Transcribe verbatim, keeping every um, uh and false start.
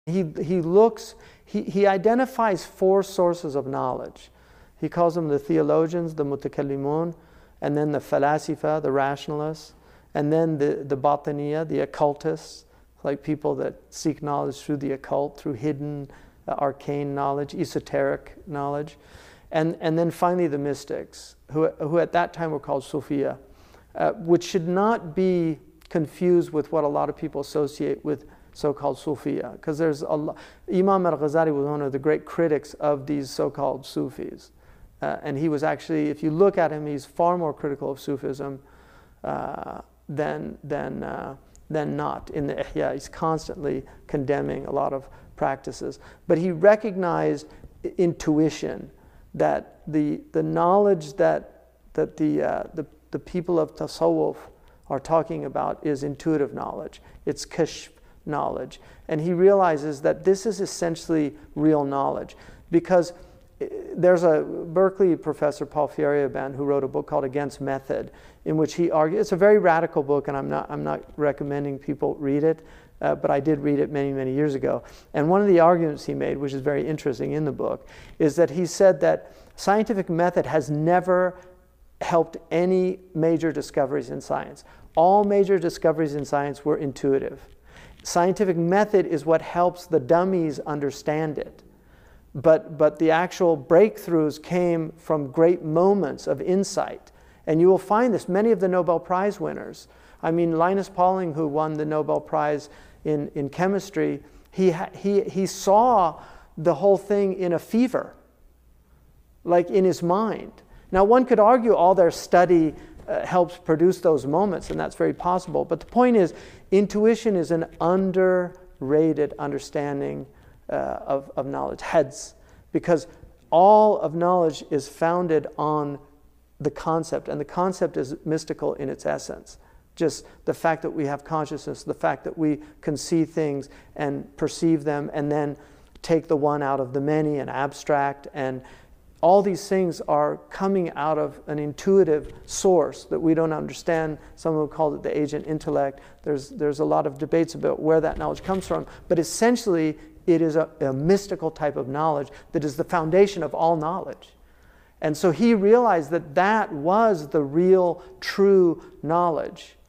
He, he looks, he, he identifies four sources of knowledge. He calls them the theologians, the mutakallimun, and then the falasifa, the rationalists, and then the, the batiniya, the occultists, like people that seek knowledge through the occult, through hidden, uh, arcane knowledge, esoteric knowledge. And, and then finally the mystics, who, who at that time were called Sufiya, uh, which should not be confused with what a lot of people associate with so-called Sufiya, because there's a lot. Imam al-Ghazali was one of the great critics of these so-called Sufis. Uh, and he was actually, if you look at him, he's far more critical of Sufism uh, than, than, uh, than not. In the Ihya, he's constantly condemning a lot of practices. But he recognized intuition, that the, the knowledge that, that the, uh, the, the people of Tasawwuf are talking about is intuitive knowledge. It's kashf knowledge. And he realizes that this is essentially real knowledge, because there's a Berkeley professor, Paul Feyerabend, who wrote a book called Against Method, in which he argued, it's a very radical book, and I'm not, I'm not recommending people read it, uh, but I did read it many, many years ago. And one of the arguments he made, which is very interesting in the book, is that he said that scientific method has never helped any major discoveries in science. All major discoveries in science were intuitive. Scientific method is what helps the dummies understand it. But, but the actual breakthroughs came from great moments of insight. And you will find this, many of the Nobel Prize winners. I mean, Linus Pauling, who won the Nobel Prize in, in chemistry, he, he, he saw the whole thing in a fever, like in his mind. Now, one could argue all their study uh, helps produce those moments, and that's very possible. But the point is, intuition is an underrated understanding Uh, of, of knowledge, heads, because all of knowledge is founded on the concept, and the concept is mystical in its essence. Just the fact that we have consciousness, the fact that we can see things and perceive them, and then take the one out of the many and abstract, and all these things are coming out of an intuitive source that we don't understand. Some would call it the agent intellect. There's, there's a lot of debates about where that knowledge comes from, but essentially it is a, a mystical type of knowledge that is the foundation of all knowledge. And so he realized that that was the real, true knowledge.